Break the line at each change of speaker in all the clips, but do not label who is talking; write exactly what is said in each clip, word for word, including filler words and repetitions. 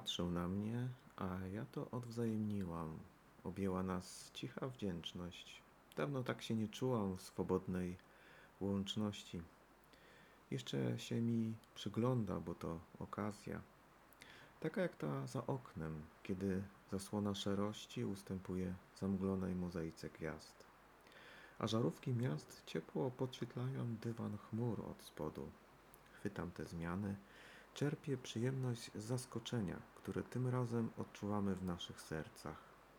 Patrzył na mnie, a ja to odwzajemniłam. Objęła nas cicha wdzięczność. Dawno tak się nie czułam w swobodnej łączności. Jeszcze się mi przygląda, bo to okazja. Taka jak ta za oknem, kiedy zasłona szarości ustępuje zamglonej mozaice gwiazd. A żarówki miast ciepło podświetlają dywan chmur od spodu. Chwytam te zmiany, czerpię przyjemność z zaskoczenia, które tym razem odczuwamy w naszych sercach.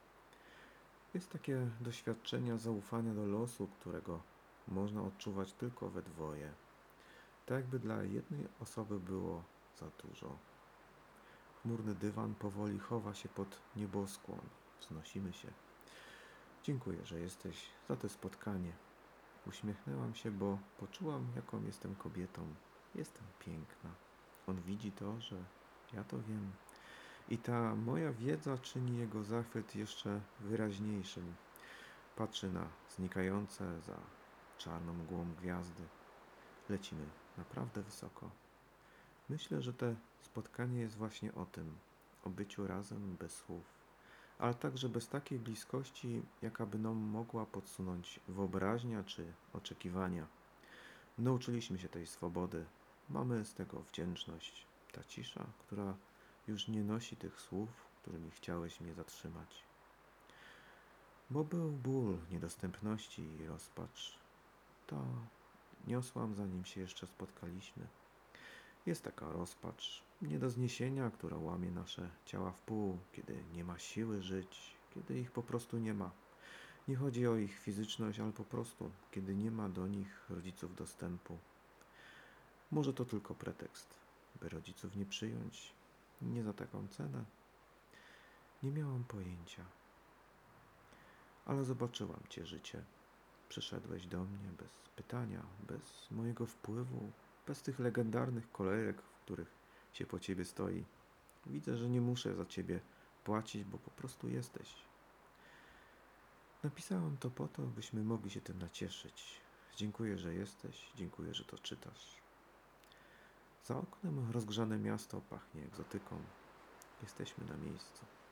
Jest takie doświadczenie zaufania do losu, którego można odczuwać tylko we dwoje. Tak jakby dla jednej osoby było za dużo. Chmurny dywan powoli chowa się pod nieboskłon. Wznosimy się. Dziękuję, że jesteś, za to spotkanie. Uśmiechnęłam się, bo poczułam, jaką jestem kobietą. Jestem piękna. On widzi to, że ja to wiem. I ta moja wiedza czyni jego zachwyt jeszcze wyraźniejszym. Patrzy na znikające za czarną mgłą gwiazdy. Lecimy naprawdę wysoko. Myślę, że to spotkanie jest właśnie o tym. O byciu razem bez słów. Ale także bez takiej bliskości, jaka by nam mogła podsunąć wyobraźnia czy oczekiwania. Nauczyliśmy się tej swobody. Mamy z tego wdzięczność. Ta cisza, która już nie nosi tych słów, którymi chciałeś mnie zatrzymać. Bo był ból niedostępności i rozpacz. To niosłam, zanim się jeszcze spotkaliśmy. Jest taka rozpacz, nie do zniesienia, która łamie nasze ciała w pół, kiedy nie ma siły żyć, kiedy ich po prostu nie ma. Nie chodzi o ich fizyczność, ale po prostu, kiedy nie ma do nich rodziców dostępu. Może to tylko pretekst, by rodziców nie przyjąć, nie za taką cenę. Nie miałam pojęcia. Ale zobaczyłam Cię, życie. Przyszedłeś do mnie bez pytania, bez mojego wpływu, bez tych legendarnych kolejek, w których się po Ciebie stoi. Widzę, że nie muszę za Ciebie płacić, bo po prostu jesteś. Napisałam to po to, byśmy mogli się tym nacieszyć. Dziękuję, że jesteś, dziękuję, że to czytasz. Za oknem rozgrzane miasto pachnie egzotyką. Jesteśmy na miejscu.